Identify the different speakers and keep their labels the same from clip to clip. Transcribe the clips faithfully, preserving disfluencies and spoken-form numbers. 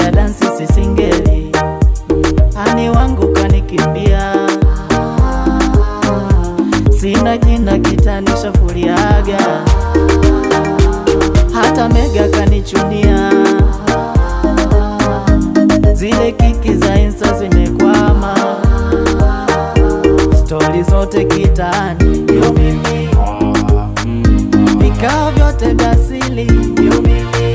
Speaker 1: ya dansi sisingeli, ani wangu kanikimbia. Sina jina kitanisha furiaga, hata Mega kanichunia. Zile kiki za Insta zimekwama, story zote kitani yo mimi, vikao vyote vya siri yo mimi.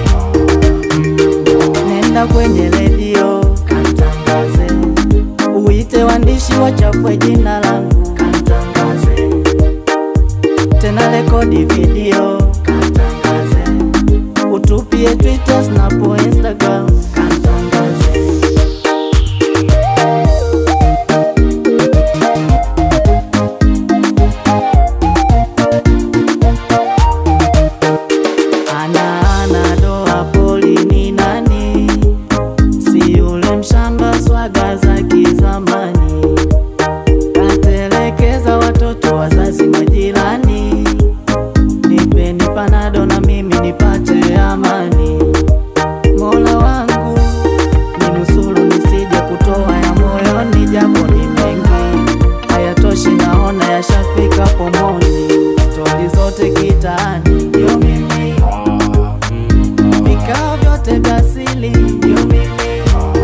Speaker 1: Nenda kwenye redio katangaze, uite waandishi wachafue jina langu katangaze, tena rekodi video katangaze, utupie Twitter, Snap, Instagram katangaze. Ana ana doa poli ni nani, si yule mshamba swaga za kizamani, katelekeza watoto wazazi majirani. Nipeni panado na mimi nipate amani. Mola wangu ninusuru nisije kutoa ya moyoni, japo ni mengi hayatoshi, naona yashafika pomoni. Story zote kitani yo mimi, vikao vyote vya siri yo mimi.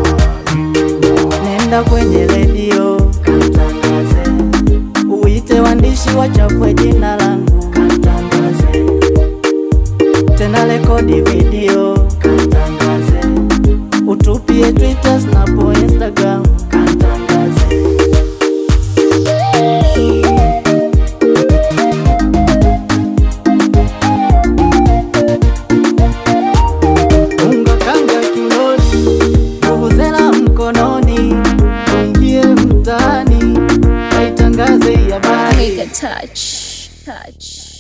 Speaker 1: Nenda kwenye redio katangaze, uite waandishi wachafue jina langu katangaze, tena rekodi video katangaze, utupie Twitter, Snap, Instagram katangaze. Unga kanga kiunoni, vuvuzela mkononi, uingie mtaani, kaitangaze habari.
Speaker 2: Mega touch, touch.